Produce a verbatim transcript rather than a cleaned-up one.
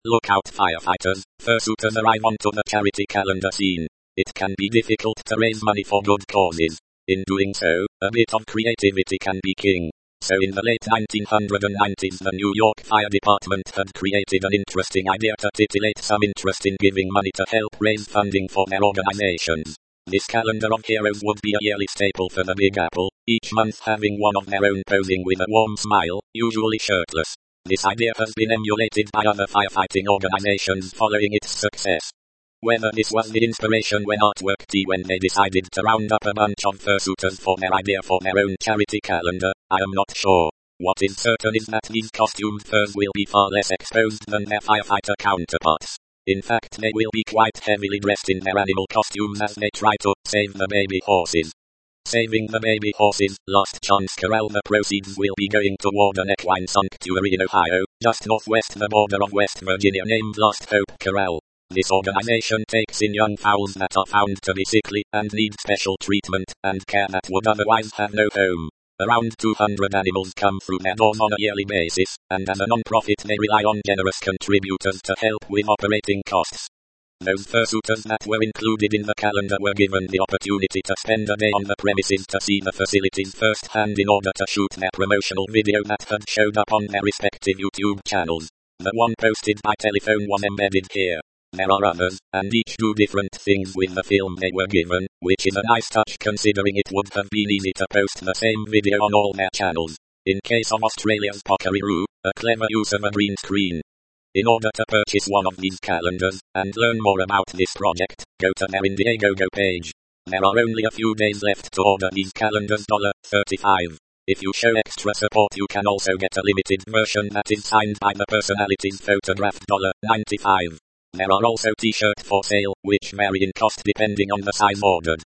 Look out, firefighters, fursuiters arrive onto the charity calendar scene. It can be difficult to raise money for good causes. In doing so, a bit of creativity can be king. So in the late nineteen nineties the New York Fire Department had created an interesting idea to titillate some interest in giving money to help raise funding for their organizations. This calendar of heroes would be a yearly staple for the Big Apple, each month having one of their own posing with a warm smile, usually shirtless. This idea has been emulated by other firefighting organizations following its success. Whether this was the inspiration when artwork tea when they decided to round up a bunch of fursuiters for their idea for their own charity calendar, I am not sure. What is certain is that these costumed furs will be far less exposed than their firefighter counterparts. In fact, they will be quite heavily dressed in their animal costumes as they try to save the baby horses. Saving the baby horses, Last Chance Corral. The proceeds will be going toward an equine sanctuary in Ohio, just northwest the border of West Virginia named Last Hope Corral. This organization takes in young fowls that are found to be sickly and need special treatment and care that would otherwise have no home. Around two hundred animals come through their doors on a yearly basis, and as a non-profit they rely on generous contributors to help with operating costs. Those fursuiters that were included in the calendar were given the opportunity to spend a day on the premises to see the facilities firsthand in order to shoot their promotional video that had showed up on their respective YouTube channels. The one posted by telephone was embedded here. There are others, and each do different things with the film they were given, which is a nice touch considering it would have been easy to post the same video on all their channels. In case of Australia's Pokeroo, a clever use of a green screen. In order to purchase one of these calendars, and learn more about this project, go to their Indiegogo page. There are only a few days left to order these calendars. thirty-five. If you show extra support you can also get a limited version that is signed by the personalities photographed. ninety-five. There are also t-shirts for sale, which vary in cost depending on the size ordered.